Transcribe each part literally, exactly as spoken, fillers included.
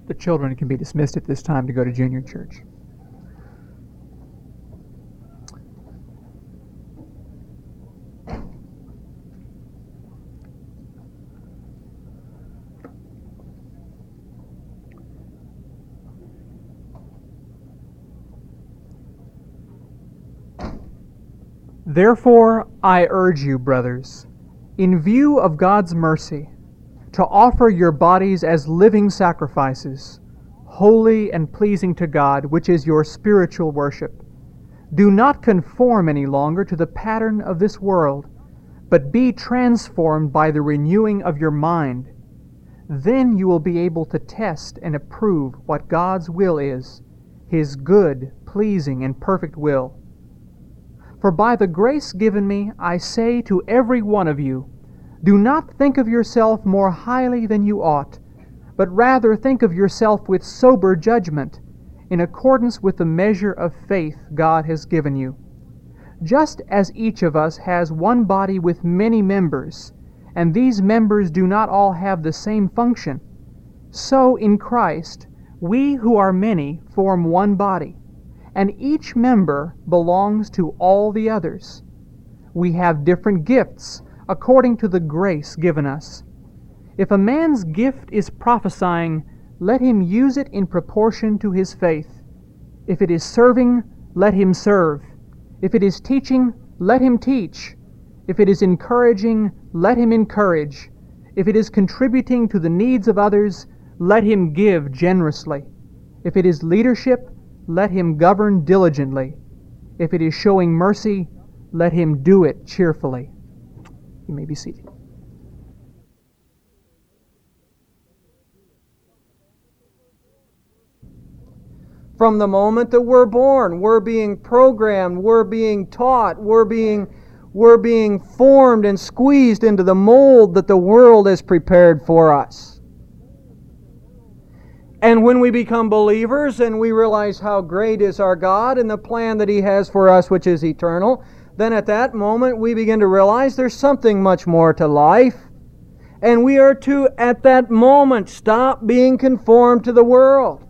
The children can be dismissed at this time to go to junior church. Therefore, I urge you, brothers, in view of God's mercy, to offer your bodies as living sacrifices, holy and pleasing to God, which is your spiritual worship. Do not conform any longer to the pattern of this world, but be transformed by the renewing of your mind. Then you will be able to test and approve what God's will is, His good, pleasing, and perfect will. For by the grace given me, I say to every one of you, do not think of yourself more highly than you ought, but rather think of yourself with sober judgment, in accordance with the measure of faith God has given you. Just as each of us has one body with many members, and these members do not all have the same function, so in Christ we who are many form one body, and each member belongs to all the others. We have different gifts according to the grace given us. If a man's gift is prophesying, let him use it in proportion to his faith. If it is serving, let him serve. If it is teaching, let him teach. If it is encouraging, let him encourage. If it is contributing to the needs of others, let him give generously. If it is leadership, let him govern diligently. If it is showing mercy, let him do it cheerfully. You may be seated. From the moment that we're born, we're being programmed, we're being taught, we're being, we're being formed and squeezed into the mold that the world has prepared for us. And when we become believers and we realize how great is our God and the plan that He has for us, which is eternal, then at that moment we begin to realize there's something much more to life. And we are to, at that moment, stop being conformed to the world.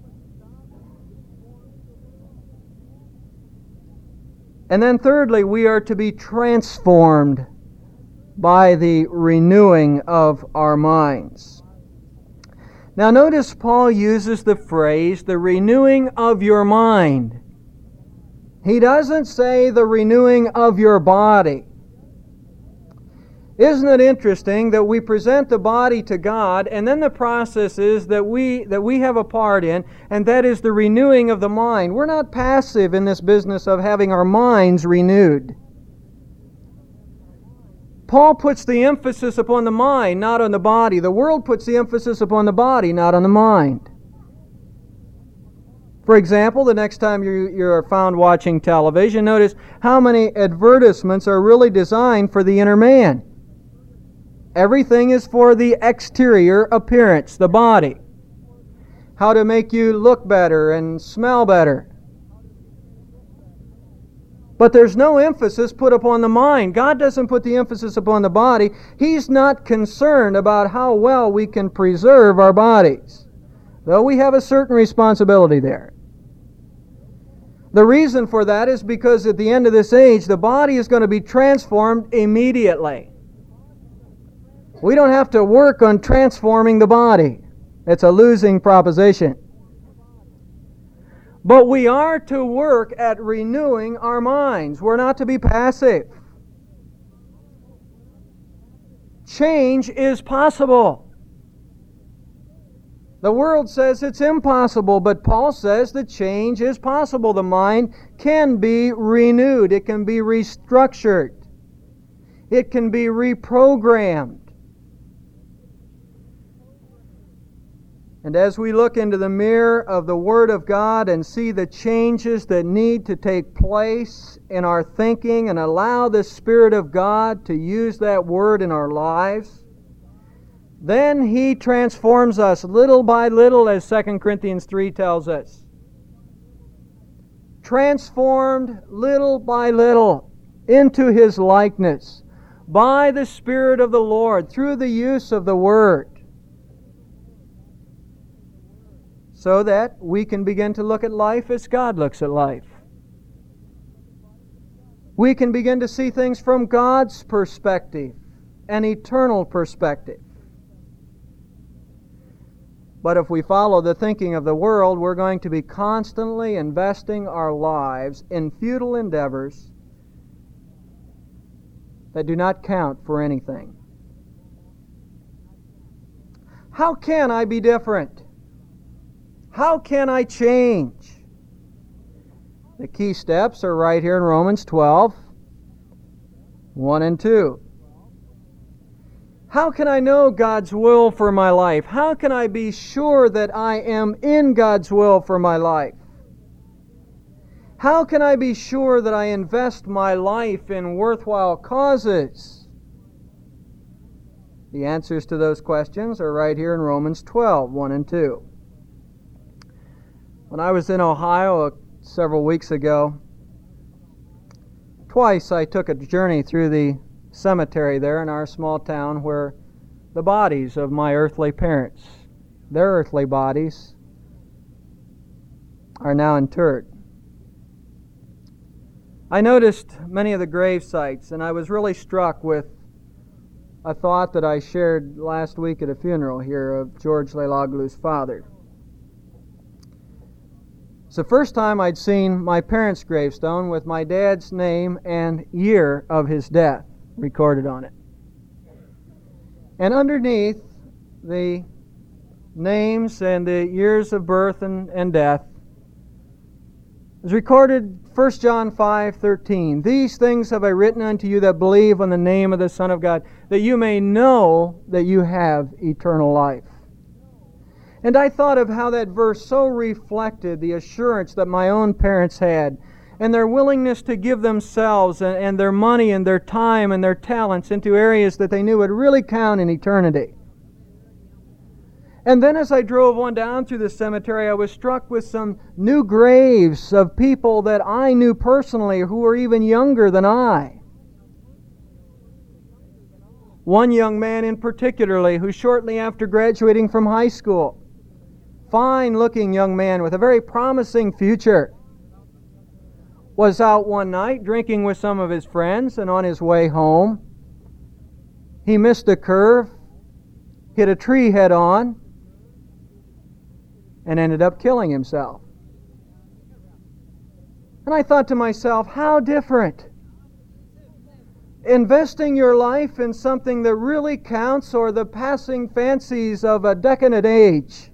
And then thirdly, we are to be transformed by the renewing of our minds. Now notice Paul uses the phrase, the renewing of your mind. He doesn't say the renewing of your body. Isn't it interesting that we present the body to God, and then the process is that we that we have a part in, and that is the renewing of the mind. We're not passive in this business of having our minds renewed. Paul puts the emphasis upon the mind, not on the body. The world puts the emphasis upon the body, not on the mind. For example, the next time you, you're found watching television, notice how many advertisements are really designed for the inner man. Everything is for the exterior appearance, the body. How to make you look better and smell better. But there's no emphasis put upon the mind. God doesn't put the emphasis upon the body. He's not concerned about how well we can preserve our bodies, though we have a certain responsibility there. The reason for that is because at the end of this age, the body is going to be transformed immediately. We don't have to work on transforming the body. It's a losing proposition. But we are to work at renewing our minds. We're not to be passive. Change is possible. The world says it's impossible, but Paul says that change is possible. The mind can be renewed. It can be restructured. It can be reprogrammed. And as we look into the mirror of the Word of God and see the changes that need to take place in our thinking and allow the Spirit of God to use that Word in our lives, then He transforms us little by little, as Second Corinthians three tells us. Transformed little by little into His likeness by the Spirit of the Lord through the use of the Word. so that we can begin to look at life as God looks at life. We can begin to see things from God's perspective, an eternal perspective. But if we follow the thinking of the world, we're going to be constantly investing our lives in futile endeavors that do not count for anything. How can I be different? How can I change? The key steps are right here in Romans twelve, one and two. How can I know God's will for my life? How can I be sure that I am in God's will for my life? How can I be sure that I invest my life in worthwhile causes? The answers to those questions are right here in Romans twelve, one and two. When I was in Ohio several weeks ago, twice I took a journey through the cemetery there in our small town where the bodies of my earthly parents, their earthly bodies, are now interred. I noticed many of the grave sites, and I was really struck with a thought that I shared last week at a funeral here of George Leiloglu's father. It's the first time I'd seen my parents' gravestone with my dad's name and year of his death recorded on it. And underneath the names and the years of birth and, and death is recorded First John five thirteen. These things have I written unto you that believe on the name of the Son of God, that you may know that you have eternal life. And I thought of how that verse so reflected the assurance that my own parents had, and their willingness to give themselves and, and their money and their time and their talents into areas that they knew would really count in eternity. And then as I drove on down through the cemetery, I was struck with some new graves of people that I knew personally who were even younger than I. One young man in particularly who shortly after graduating from high school, fine-looking young man with a very promising future, was out one night drinking with some of his friends, and on his way home, he missed a curve, hit a tree head-on, and ended up killing himself. And I thought to myself, how different. Investing your life in something that really counts, or the passing fancies of a decadent age.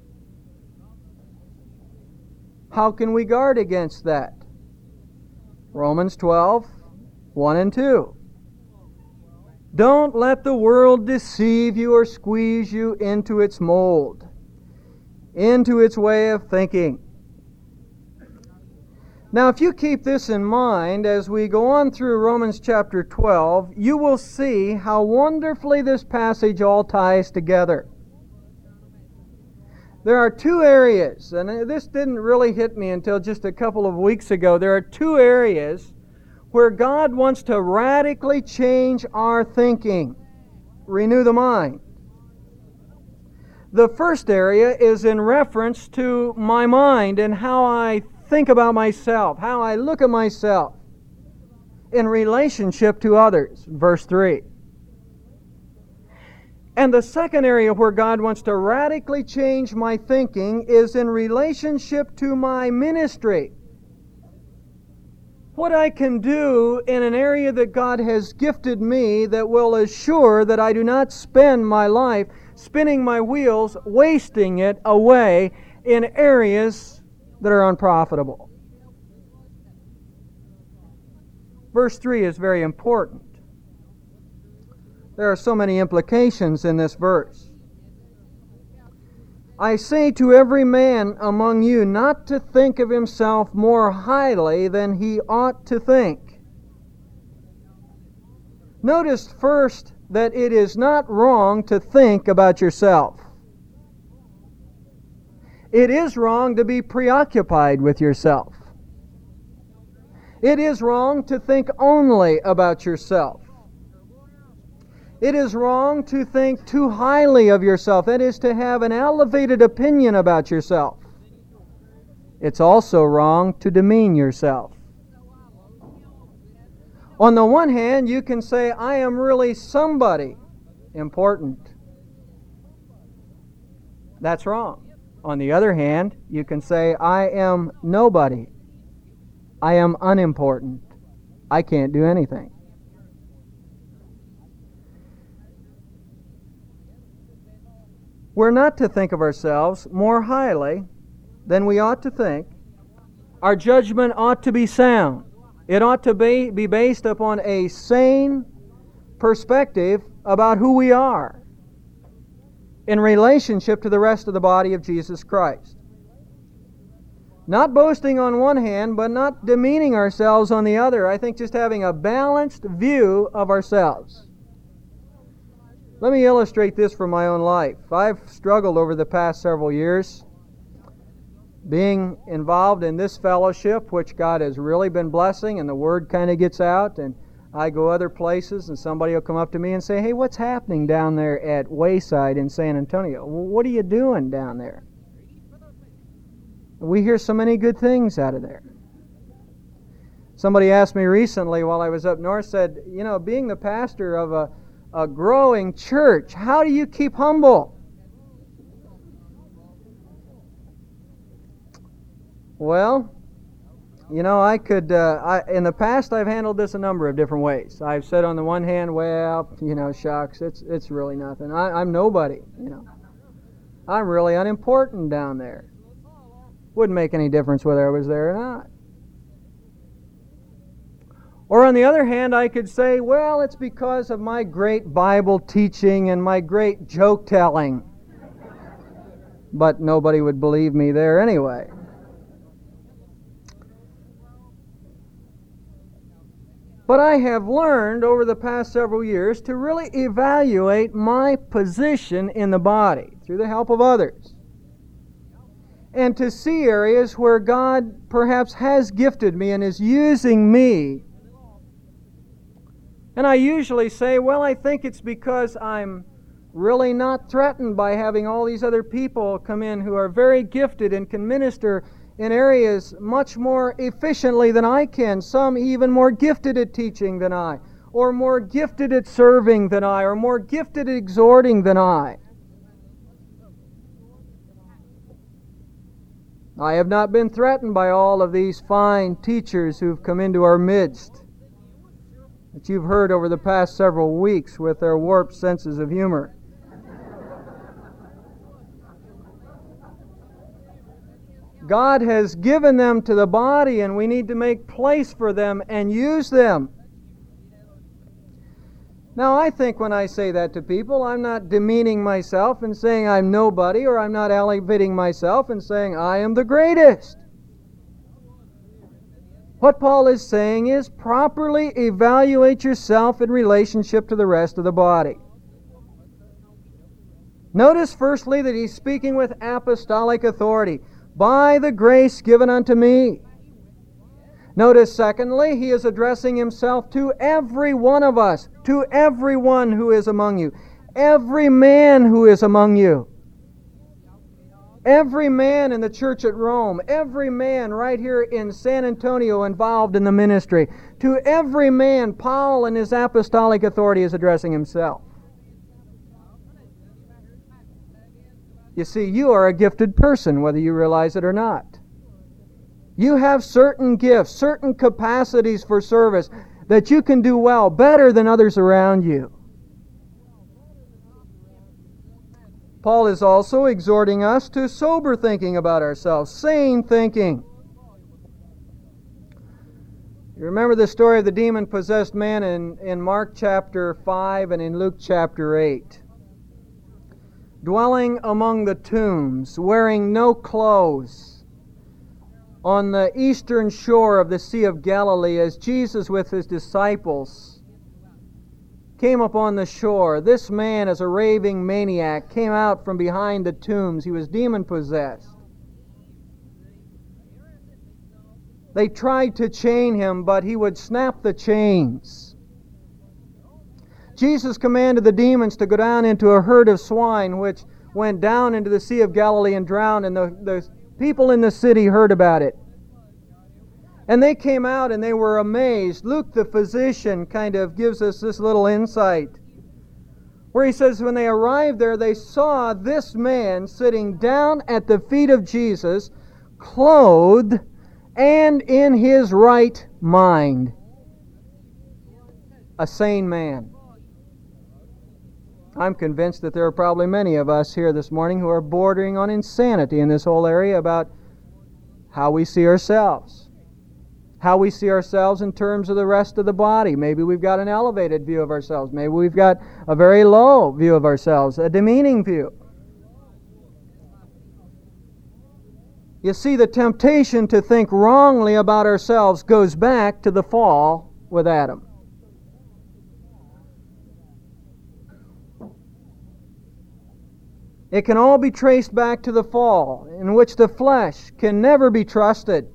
How can we guard against that? Romans twelve, one and two. Don't let the world deceive you or squeeze you into its mold, into its way of thinking. Now, if you keep this in mind as we go on through Romans chapter twelve, you will see how wonderfully this passage all ties together. There are two areas, and this didn't really hit me until just a couple of weeks ago. There are two areas where God wants to radically change our thinking, renew the mind. The first area is in reference to my mind and how I think about myself, how I look at myself in relationship to others. Verse three. And the second area where God wants to radically change my thinking is in relationship to my ministry. What I can do in an area that God has gifted me that will assure that I do not spend my life spinning my wheels, wasting it away in areas that are unprofitable. Verse three is very important. There are so many implications in this verse. I say to every man among you not to think of himself more highly than he ought to think. Notice first that it is not wrong to think about yourself. It is wrong to be preoccupied with yourself. It is wrong to think only about yourself. It is wrong to think too highly of yourself. That is, to have an elevated opinion about yourself. It's also wrong to demean yourself. On the one hand, you can say, I am really somebody important. That's wrong. On the other hand, you can say, I am nobody. I am unimportant. I can't do anything. We're not to think of ourselves more highly than we ought to think. Our judgment ought to be sound. It ought to be, be based upon a sane perspective about who we are in relationship to the rest of the body of Jesus Christ. Not boasting on one hand, but not demeaning ourselves on the other. I think just having a balanced view of ourselves. Let me illustrate this from my own life. I've struggled over the past several years being involved in this fellowship, which God has really been blessing, and the word kind of gets out, and I go other places, and somebody will come up to me and say, hey, what's happening down there at Wayside in San Antonio? Well, what are you doing down there? We hear so many good things out of there. Somebody asked me recently while I was up north, said, you know, being the pastor of a, a growing church, how do you keep humble? Well, you know, I could, uh, I, in the past I've handled this a number of different ways. I've said on the one hand, well, you know, shucks, it's it's really nothing. I, I'm nobody, you know. I'm really unimportant down there. Wouldn't make any difference whether I was there or not. Or on the other hand, I could say, well, it's because of my great Bible teaching and my great joke telling. But nobody would believe me there anyway. But I have learned over the past several years to really evaluate my position in the body through the help of others. And to see areas where God perhaps has gifted me and is using me. And I usually say, well, I think it's because I'm really not threatened by having all these other people come in who are very gifted and can minister in areas much more efficiently than I can, some even more gifted at teaching than I, or more gifted at serving than I, or more gifted at exhorting than I. I have not been threatened by all of these fine teachers who've come into our midst that you've heard over the past several weeks with their warped senses of humor. God has given them to the body, and we need to make place for them and use them. Now, I think when I say that to people, I'm not demeaning myself and saying I'm nobody, or I'm not elevating myself and saying I am the greatest. What Paul is saying is properly evaluate yourself in relationship to the rest of the body. Notice firstly that he's speaking with apostolic authority. By the grace given unto me. Notice, secondly, he is addressing himself to every one of us, to everyone who is among you, every man who is among you, every man in the church at Rome, every man right here in San Antonio involved in the ministry, to every man, Paul in his apostolic authority is addressing himself. You see, you are a gifted person, whether you realize it or not. You have certain gifts, certain capacities for service that you can do well, better than others around you. Paul is also exhorting us to sober thinking about ourselves, sane thinking. You remember the story of the demon-possessed man in, in Mark chapter five and in Luke chapter eight. Dwelling among the tombs, wearing no clothes, on the eastern shore of the Sea of Galilee, as Jesus with his disciples came upon the shore, this man, as a raving maniac, came out from behind the tombs. He was demon-possessed. They tried to chain him, but he would snap the chains. Jesus commanded the demons to go down into a herd of swine, which went down into the Sea of Galilee and drowned, and the, the people in the city heard about it. And they came out and they were amazed. Luke, the physician, kind of gives us this little insight, where he says when they arrived there, they saw this man sitting down at the feet of Jesus, clothed and in his right mind. A sane man. I'm convinced that there are probably many of us here this morning who are bordering on insanity in this whole area about how we see ourselves. How we see ourselves in terms of the rest of the body. Maybe we've got an elevated view of ourselves. Maybe we've got a very low view of ourselves, a demeaning view. You see, the temptation to think wrongly about ourselves goes back to the fall with Adam. It can all be traced back to the fall, in which the flesh can never be trusted.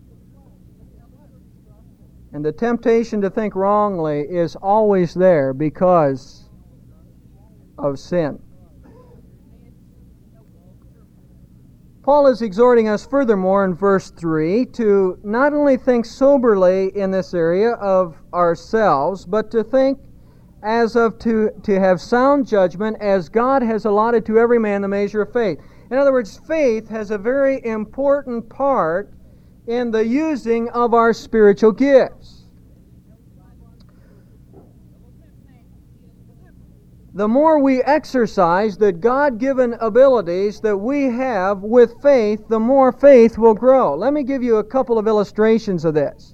And the temptation to think wrongly is always there because of sin. Paul is exhorting us furthermore in verse three to not only think soberly in this area of ourselves, but to think as of to, to have sound judgment as God has allotted to every man the measure of faith. In other words, faith has a very important part in the using of our spiritual gifts. The more we exercise the God-given abilities that we have with faith, the more faith will grow. Let me give you a couple of illustrations of this.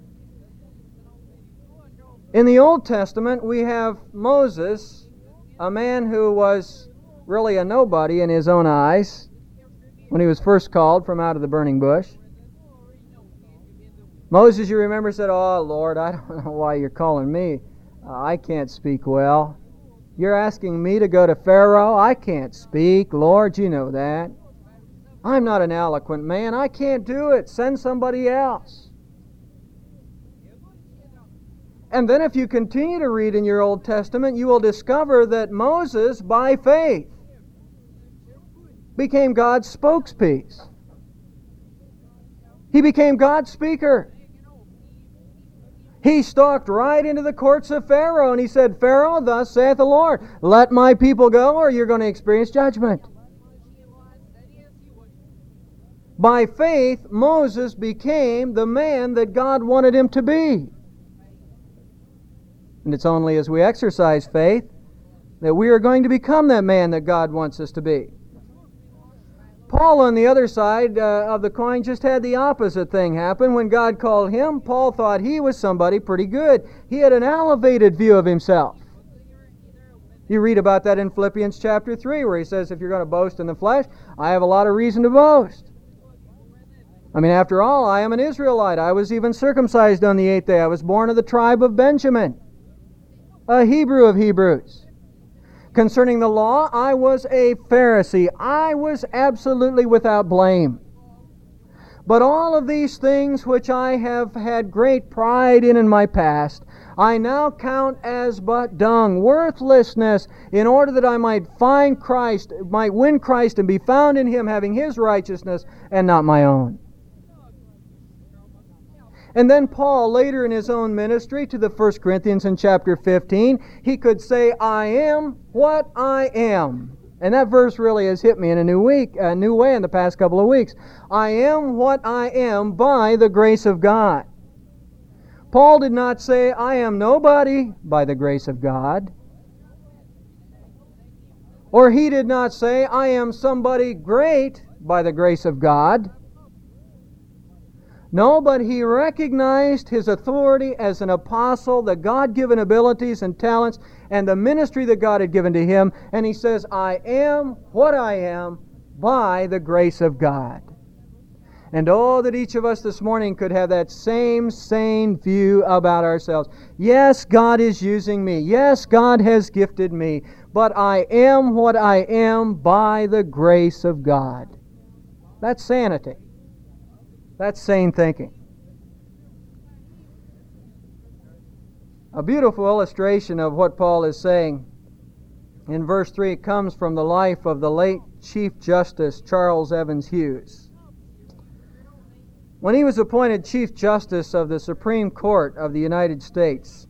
In the Old Testament, we have Moses, a man who was really a nobody in his own eyes when he was first called from out of the burning bush. Moses, you remember, said, "Oh, Lord, I don't know why you're calling me. Uh, I can't speak well. You're asking me to go to Pharaoh? I can't speak. Lord, you know that. I'm not an eloquent man. I can't do it. Send somebody else." And then if you continue to read in your Old Testament, you will discover that Moses, by faith, became God's spokespiece. He became God's speaker. He stalked right into the courts of Pharaoh and he said, "Pharaoh, thus saith the Lord, let my people go or you're going to experience judgment." By faith, Moses became the man that God wanted him to be. And it's only as we exercise faith that we are going to become that man that God wants us to be. Paul, on the other side uh, of the coin, just had the opposite thing happen. When God called him, Paul thought he was somebody pretty good. He had an elevated view of himself. You read about that in Philippians chapter three, where he says, if you're going to boast in the flesh, I have a lot of reason to boast. I mean, after all, I am an Israelite. I was even circumcised on the eighth day. I was born of the tribe of Benjamin, a Hebrew of Hebrews. Concerning the law, I was a Pharisee. I was absolutely without blame. But all of these things which I have had great pride in in my past, I now count as but dung, worthlessness, in order that I might find Christ, might win Christ and be found in Him, having His righteousness and not my own. And then Paul, later in his own ministry to the First Corinthians in chapter fifteen, he could say, I am what I am. And that verse really has hit me in a new week, a new way in the past couple of weeks. I am what I am by the grace of God. Paul did not say, I am nobody by the grace of God. Or he did not say, I am somebody great by the grace of God. No, but he recognized his authority as an apostle, the God-given abilities and talents, and the ministry that God had given to him. And he says, I am what I am by the grace of God. And oh, that each of us this morning could have that same sane view about ourselves. Yes, God is using me. Yes, God has gifted me. But I am what I am by the grace of God. That's sanity. That's sane thinking. A beautiful illustration of what Paul is saying in verse three comes from the life of the late Chief Justice Charles Evans Hughes. When he was appointed Chief Justice of the Supreme Court of the United States,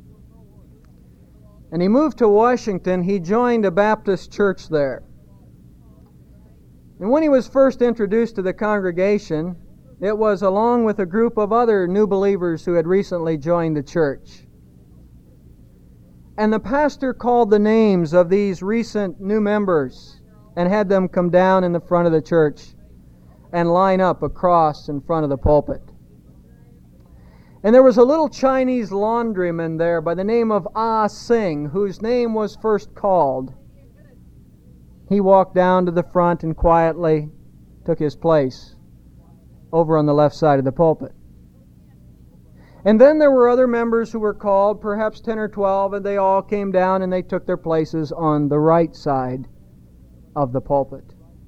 and he moved to Washington, he joined a Baptist church there. And when he was first introduced to the congregation, it was along with a group of other new believers who had recently joined the church. And the pastor called the names of these recent new members and had them come down in the front of the church and line up across in front of the pulpit. And there was a little Chinese laundryman there by the name of Ah Sing, whose name was first called. He walked down to the front and quietly took his place over on the left side of the pulpit. And then there were other members who were called, perhaps ten or twelve, and they all came down and they took their places on the right side of the pulpit.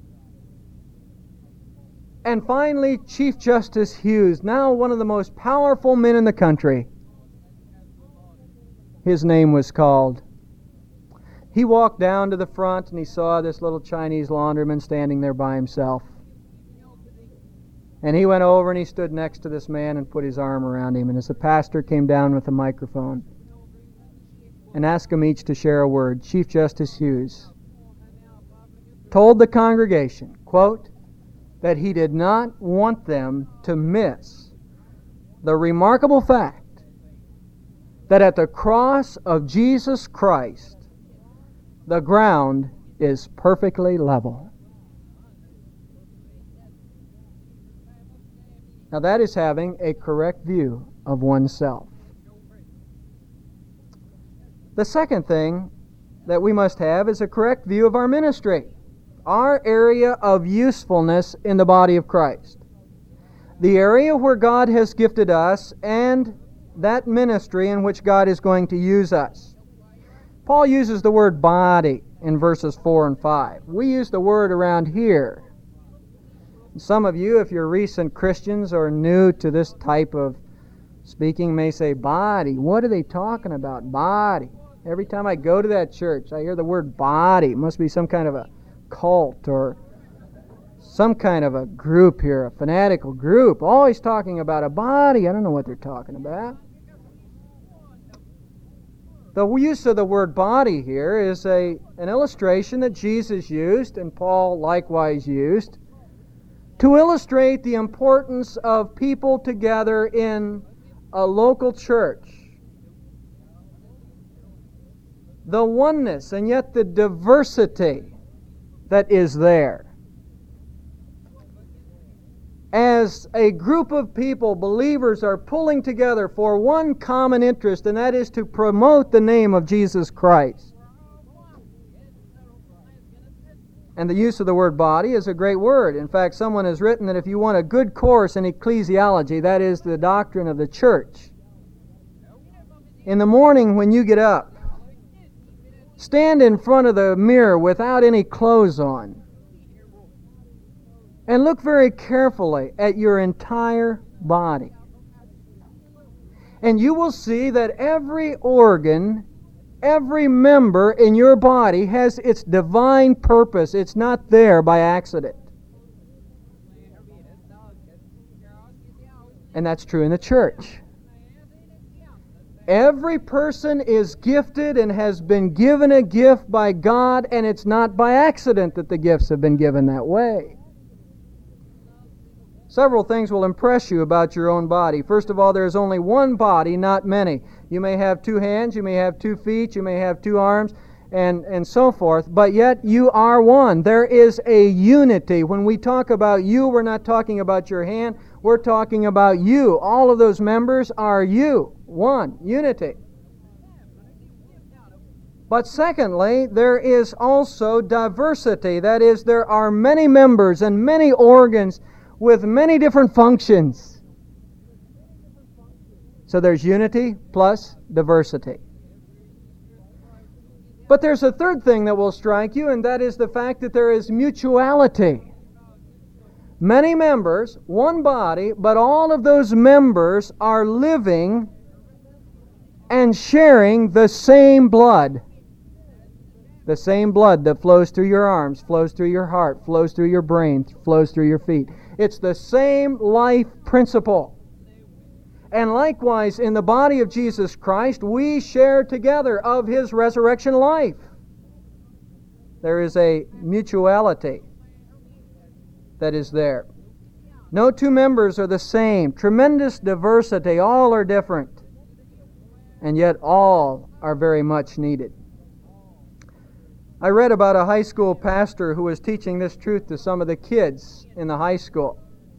And finally, Chief Justice Hughes, now one of the most powerful men in the country, his name was called. He walked down to the front and he saw this little Chinese laundryman standing there by himself. And he went over and he stood next to this man and put his arm around him. And as the pastor came down with the microphone and asked them each to share a word, Chief Justice Hughes told the congregation, quote, that he did not want them to miss the remarkable fact that at the cross of Jesus Christ, the ground is perfectly level. Now that is having a correct view of oneself. The second thing that we must have is a correct view of our ministry, our area of usefulness in the body of Christ, the area where God has gifted us and that ministry in which God is going to use us. Paul uses the word body in verses four and five. We use the word around here. Some of you, if you're recent Christians or new to this type of speaking, may say, body. What are they talking about? Body. Every time I go to that church, I hear the word body. It must be some kind of a cult or some kind of a group here, a fanatical group, always talking about a body. I don't know what they're talking about. The use of the word body here is a, an illustration that Jesus used and Paul likewise used to illustrate the importance of people together in a local church. The oneness and yet the diversity that is there. As a group of people, believers are pulling together for one common interest, and that is to promote the name of Jesus Christ. And the use of the word body is a great word. In fact, someone has written that if you want a good course in ecclesiology, that is the doctrine of the church, in the morning when you get up, stand in front of the mirror without any clothes on and look very carefully at your entire body. And you will see that every organ, every member in your body has its divine purpose. It's not there by accident. And that's true in the church. Every person is gifted and has been given a gift by God, and it's not by accident that the gifts have been given that way. Several things will impress you about your own body. First of all, there is only one body, not many. You may have two hands, you may have two feet, you may have two arms, and, and so forth, but yet you are one. There is a unity. When we talk about you, we're not talking about your hand, we're talking about you. All of those members are you. One. Unity. But secondly, there is also diversity. That is, there are many members and many organs with many different functions. So there's unity plus diversity. But there's a third thing that will strike you, and that is the fact that there is mutuality. Many members, one body, but all of those members are living and sharing the same blood. The same blood that flows through your arms, flows through your heart, flows through your brain, flows through your feet. It's the same life principle. And likewise, in the body of Jesus Christ, we share together of His resurrection life. There is a mutuality that is there. No two members are the same. Tremendous diversity. All are different. And yet all are very much needed. I read about a high school pastor who was teaching this truth to some of the kids in the high school.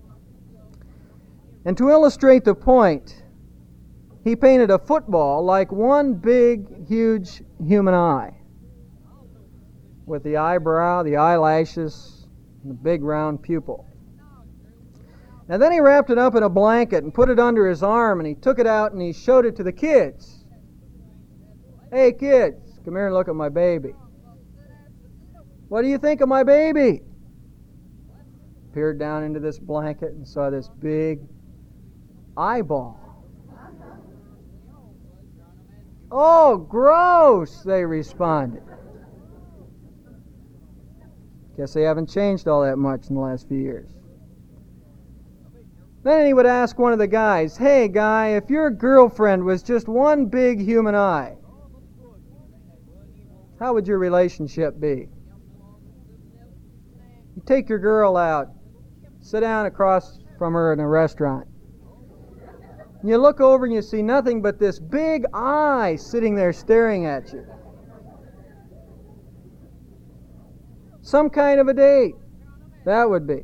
And to illustrate the point, he painted a football like one big, huge human eye, with the eyebrow, the eyelashes, and the big round pupil. And then he wrapped it up in a blanket and put it under his arm, and he took it out and he showed it to the kids. Hey kids, come here and look at my baby. What do you think of my baby? Peered down into this blanket and saw this big eyeball. Oh, gross, they responded. Guess they haven't changed all that much in the last few years. Then he would ask one of the guys, hey guy, if your girlfriend was just one big human eye, how would your relationship be? You take your girl out, sit down across from her in a restaurant. You look over and you see nothing but this big eye sitting there staring at you. Some kind of a date, that would be.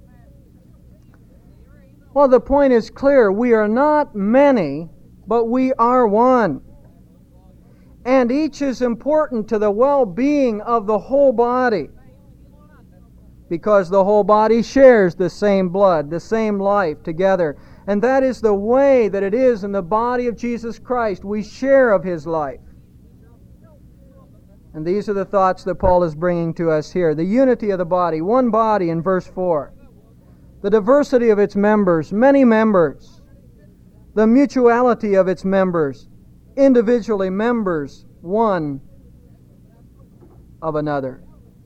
Well, the point is clear. We are not many, but we are one. And each is important to the well-being of the whole body, because the whole body shares the same blood, the same life together. And that is the way that it is in the body of Jesus Christ. We share of His life. And these are the thoughts that Paul is bringing to us here. The unity of the body, one body in verse four. The diversity of its members, many members. The mutuality of its members, individually members one of another.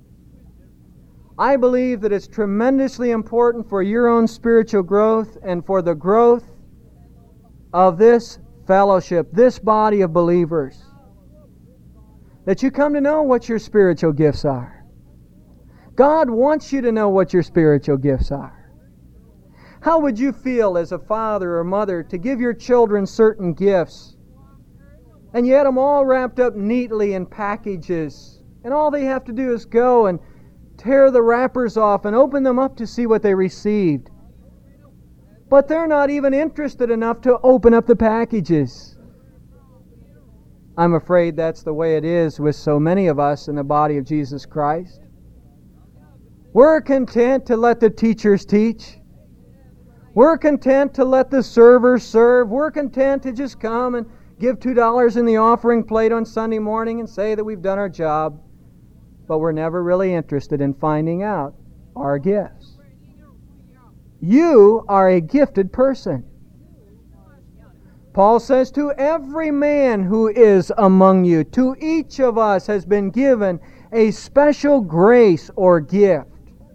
I believe that it's tremendously important for your own spiritual growth and for the growth of this fellowship, this body of believers, that you come to know what your spiritual gifts are. God wants you to know what your spiritual gifts are. How would you feel as a father or mother to give your children certain gifts, and you had them all wrapped up neatly in packages, and all they have to do is go and tear the wrappers off and open them up to see what they received. But they're not even interested enough to open up the packages. I'm afraid that's the way it is with so many of us in the body of Jesus Christ. We're content to let the teachers teach. We're content to let the servers serve. We're content to just come and give two dollars in the offering plate on Sunday morning and say that we've done our job. But we're never really interested in finding out our gifts. You are a gifted person. Paul says, to every man who is among you, to each of us has been given a special grace or gift.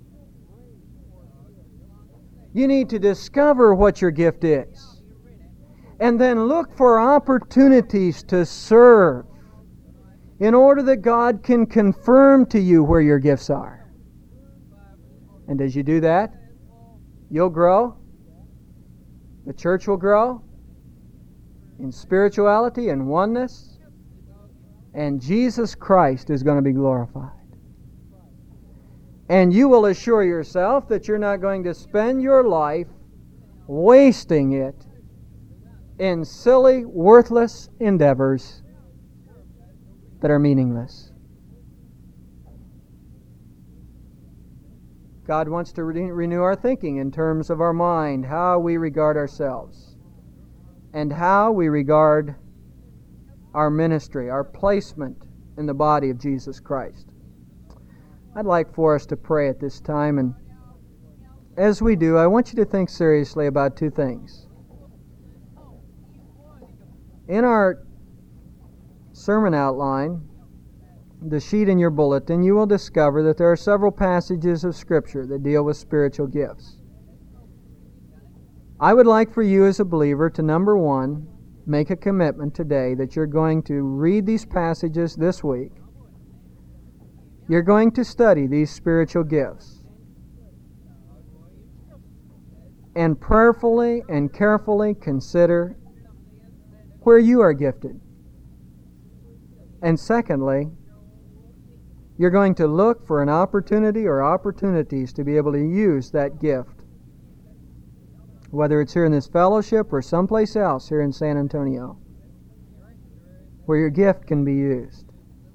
You need to discover what your gift is, and then look for opportunities to serve, in order that God can confirm to you where your gifts are. And as you do that, you'll grow. The church will grow in spirituality and oneness. And Jesus Christ is going to be glorified. And you will assure yourself that you're not going to spend your life wasting it in silly, worthless endeavors that are meaningless. God wants to re- renew our thinking in terms of our mind, how we regard ourselves, and how we regard our ministry, our placement in the body of Jesus Christ. I'd like for us to pray at this time, and as we do, I want you to think seriously about two things. In our sermon outline, the sheet in your bulletin, you will discover that there are several passages of Scripture that deal with spiritual gifts. I would like for you as a believer to, number one, make a commitment today that you're going to read these passages this week. You're going to study these spiritual gifts. And prayerfully and carefully consider where you are gifted. And secondly, you're going to look for an opportunity or opportunities to be able to use that gift, whether it's here in this fellowship or someplace else here in San Antonio, where your gift can be used.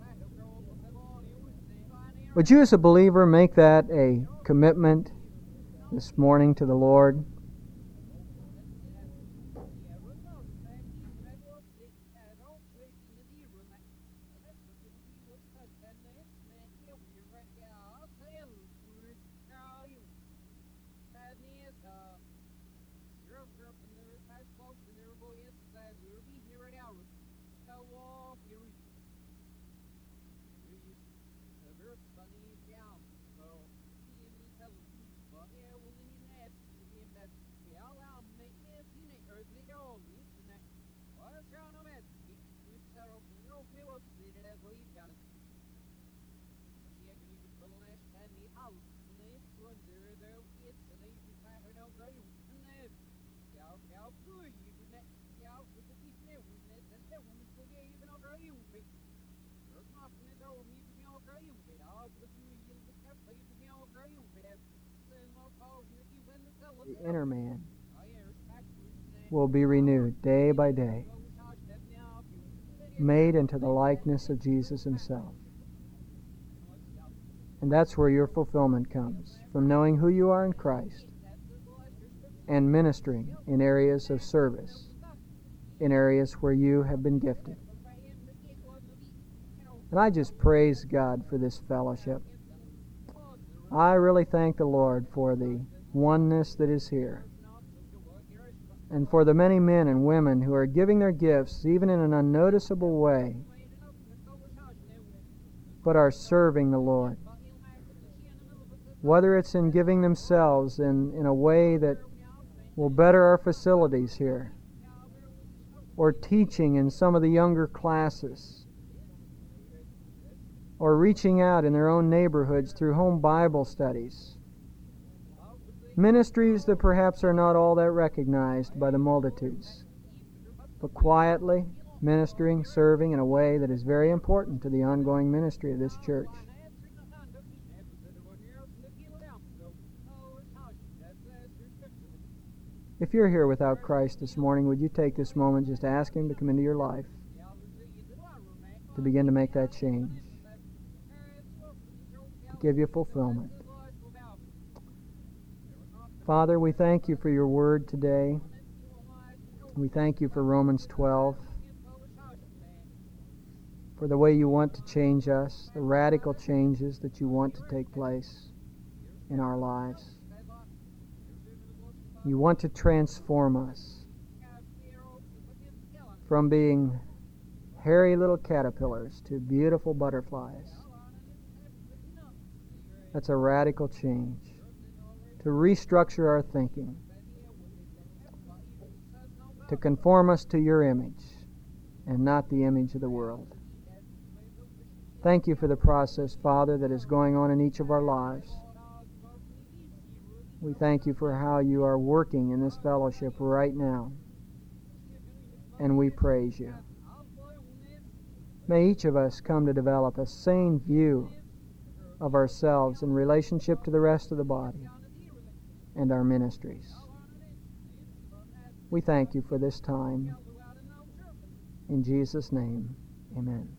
Would you as a believer make that a commitment this morning to the Lord? The inner man will be renewed day by day, made into the likeness of Jesus Himself. And that's where your fulfillment comes, from knowing who you are in Christ and ministering in areas of service, in areas where you have been gifted. And I just praise God for this fellowship. I really thank the Lord for the oneness that is here, and for the many men and women who are giving their gifts even in an unnoticeable way, but are serving the Lord. Whether it's in giving themselves in, in a way that will better our facilities here, or teaching in some of the younger classes, or reaching out in their own neighborhoods through home Bible studies. Ministries that perhaps are not all that recognized by the multitudes, but quietly ministering, serving in a way that is very important to the ongoing ministry of this church. If you're here without Christ this morning, would you take this moment just to ask Him to come into your life, to begin to make that change, to give you fulfillment? Father, we thank You for Your word today. We thank You for Romans twelve, for the way You want to change us, the radical changes that You want to take place in our lives. You want to transform us from being hairy little caterpillars to beautiful butterflies. That's a radical change. To restructure our thinking, to conform us to Your image and not the image of the world. Thank You for the process, Father, that is going on in each of our lives. We thank You for how You are working in this fellowship right now, and we praise You. May each of us come to develop a sane view of ourselves in relationship to the rest of the body and our ministries. We thank You for this time. In Jesus' name, amen.